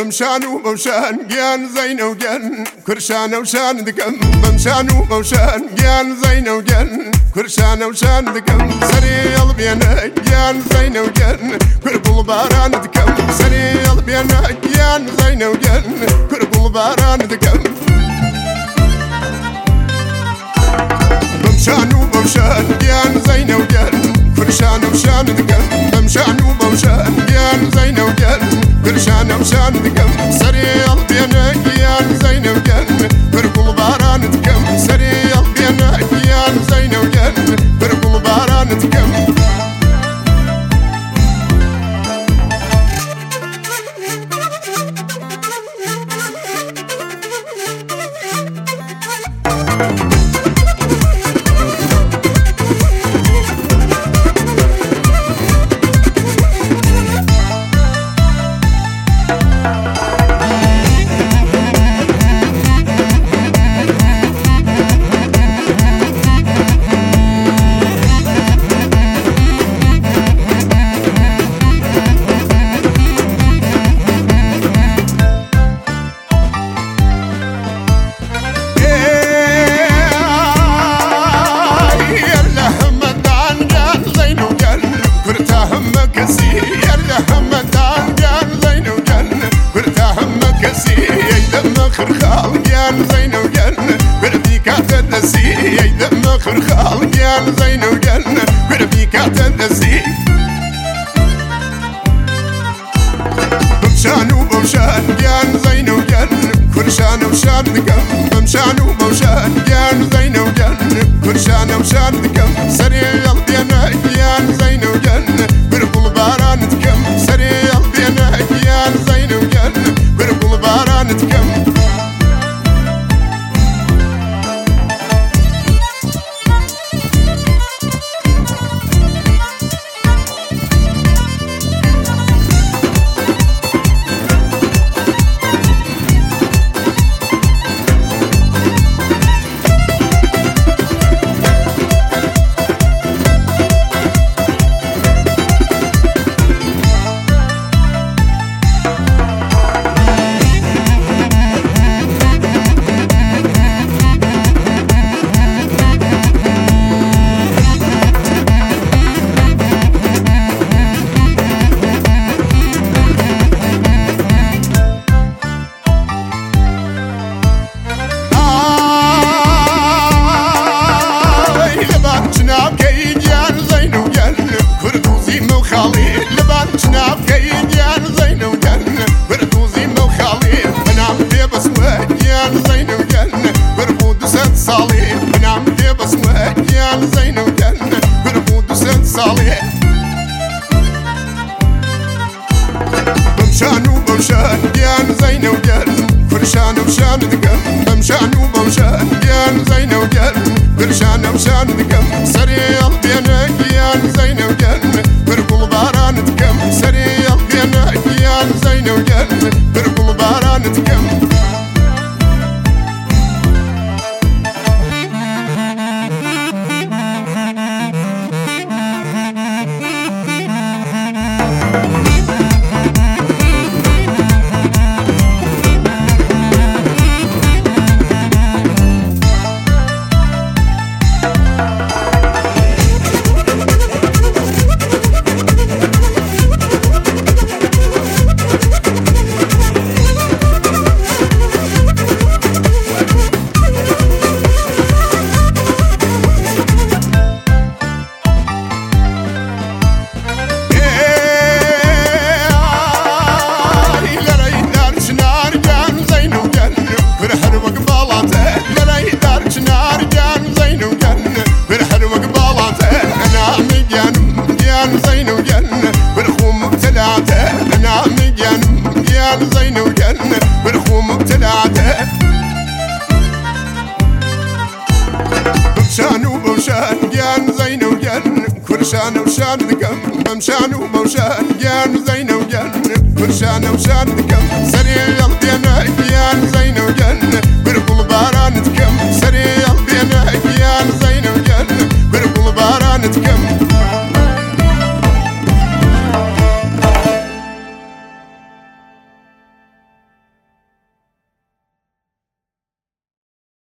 بمشان وبوشان جان زين وجن كرشان وشان دكم بمشان وبوشان جان زين وجن كرشان وشان دكم سريال بينا جان زين وجن كربل باران دكم سريال بينا جان زين وجن كربل باران دكم بمشان وبوشان جان زين وجن كرشان وشان دكم بمشان وبوشان جان زين وجن كرشان وشان دكم سريال بينا جان زين وجن كربل باران دكم سريال بينا جان زين وجن كربل باران دكم خرخال جان زين وجن بربيك تدسي يدم خرخال جان زين وجن بربيك تدسي بمشان وبوشان جان زين وجن كرشان وشان دكم بمشان وبوشان جان زين وجن كرشان وشان دكم سريال بينا جان زين وجن بربل باران دكم سريال بينا جان زين وجن بربل باران دكم بمشان وبوشان جان زين وجن كرشان وشان دكم بمشان وبوشان جان زين وجن كرشان وشان دكم سريال بينا جان زين وجن كربل باران دكم سريال بينا جان زين وجن كربل باران دكم زين وجن برخوم بتلعته بمشان وبوشان جان زين وجن كرشان وشان دكم بمشان وبوشان جان زين وجن كرشان وشان دكم سريال